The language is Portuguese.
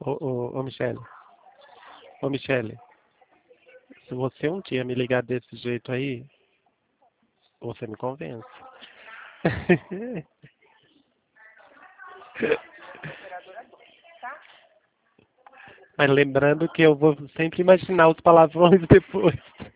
Ô, Michele. Ô, Michele. Se você um dia me ligar desse jeito aí, você me convence. Mas lembrando que eu vou sempre imaginar os palavrões depois.